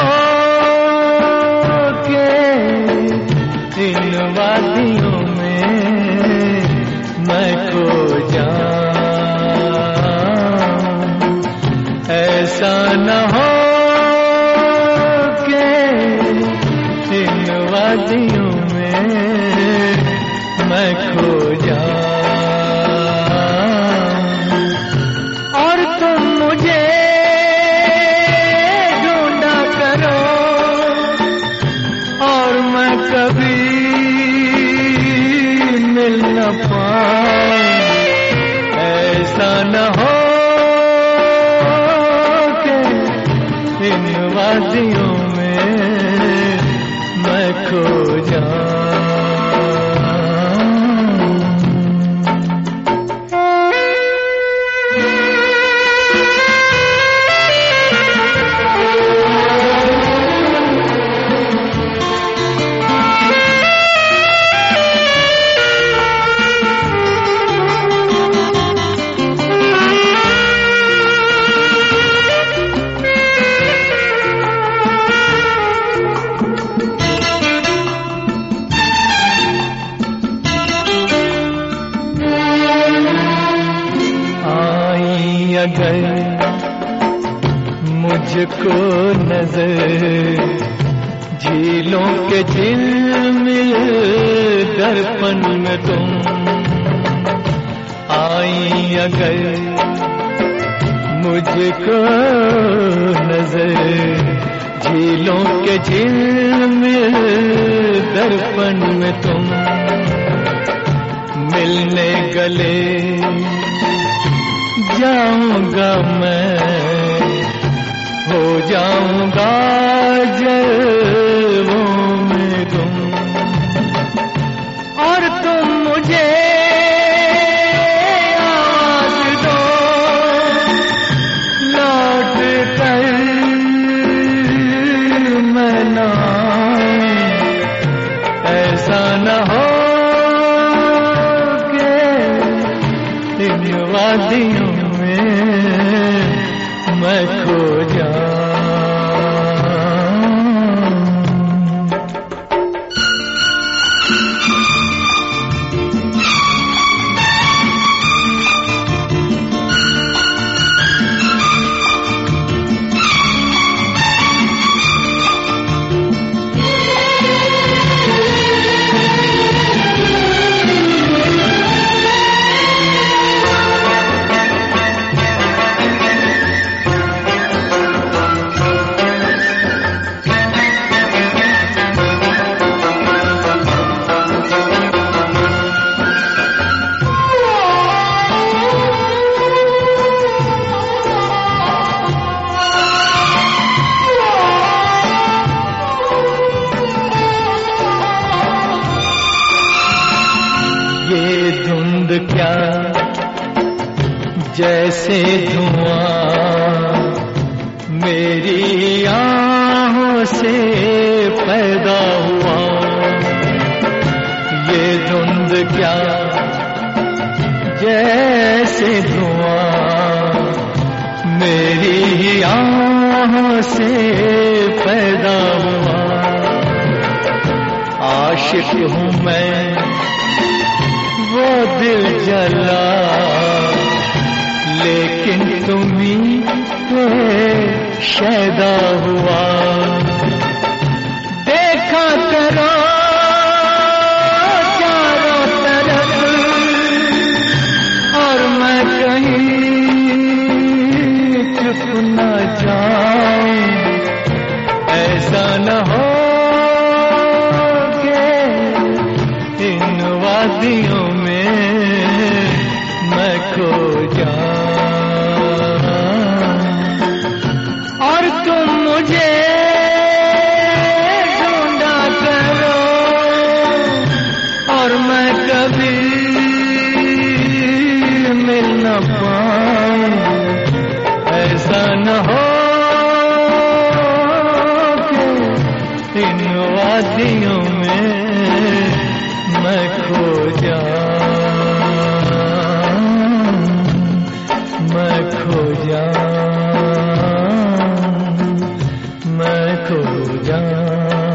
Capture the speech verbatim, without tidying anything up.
हो के इन वादियों में मैं खो जाऊं। ऐसा न हो के इन वादियों में मैं खो जाऊं। और तुम मुझे ढूंढा करो और मैं कभी मिल न पाऊं। ऐसा न हो कि इन वादियों में मैं खो जाऊं। अगर मुझको नजर झीलों के झिलमिल दर्पण में तुम आई, अगर मुझको नजर झीलों के झिलमिल दर्पण में तुम मिलने गले जाऊंगा मैं, हो जाऊंगा जलवों में तुम। और तुम मुझे आवाज दो लौट कर मैं न आऊं। ऐसा न हो के इन वादियों मैं खो जाऊं। क्या जैसे धुआं मेरी आँखों से पैदा हुआ, ये धुंध क्या जैसे धुआं मेरी आँखों से पैदा हुआ। आशिक हूँ मैं वो दिल जला, लेकिन तुम्ही पे शैदा हुआ। देखा करो चारों तरफ और मैं कहीं चुप न जाऊं। ऐसा न हो के इन वादियों मैं खो जाऊं। और तुम मुझे ढूंढा करो और मैं कभी मिल न पाऊं। ऐसा न हो कि इन वादियों में मैं खो जाऊं। मैं खो जाऊं, मैं खो जाऊं।